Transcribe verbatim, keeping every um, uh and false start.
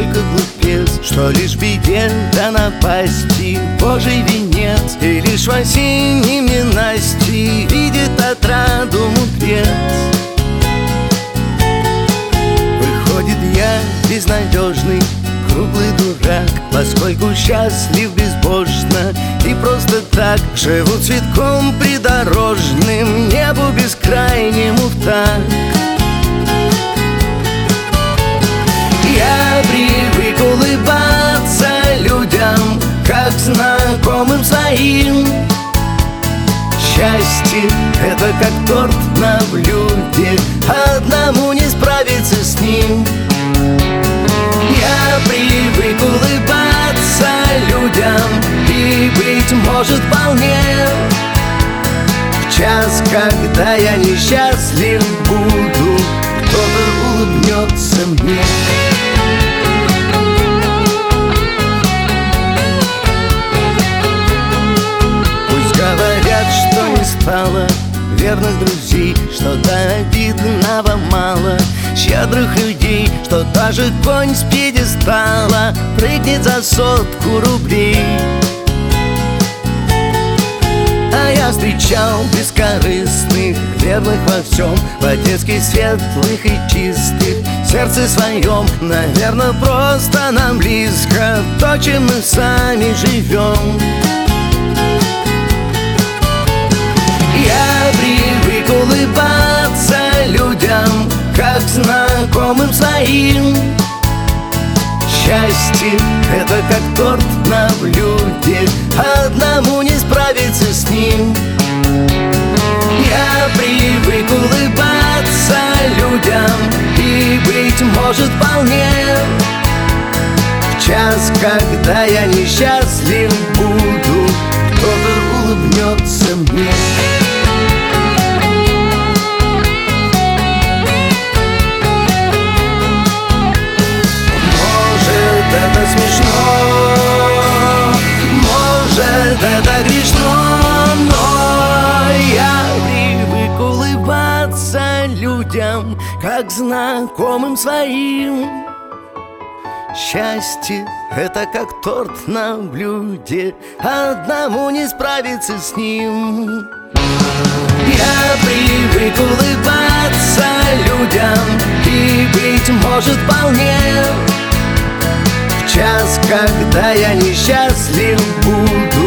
только глупец, что лишь беде да напасти Божий венец. И лишь в осеннем ненастье видит отраду мудрец. Выходит, я безнадежный, круглый дурак, поскольку счастлив безбожно и просто так живу цветком придорожным, небу бескрайнему в такт. Я привык улыбаться людям, как знакомым своим. Счастье — это как торт на блюде, одному не справиться с ним. Я привык улыбаться людям, и, быть может, вполне в час, когда я несчастлив буду, кто-то улыбнется мне. Пусть говорят, что не стало верных друзей, что до обидного мало щедрых людей, что даже конь с пьедестала прыгнет за сотку рублей. А я встречал бескорыстных, верных во всем, по-детски светлых и чистых, в сердце своем. Наверное, просто нам близко то, чем мы сами живем. Я привык улыбаться людям, как знакомым своим. Счастье — это как торт на блюде, одному не справиться с ним. Я привык улыбаться людям, и, быть может, вполне в час, когда я несчастлив буду, кто-то улыбнется мне. Это смешно, может, это грешно, но я привык улыбаться людям, как знакомым своим. Счастье — это как торт на блюде, одному не справиться с ним. Я привык улыбаться людям, и, быть может, вполне в час, когда я несчастлив буду,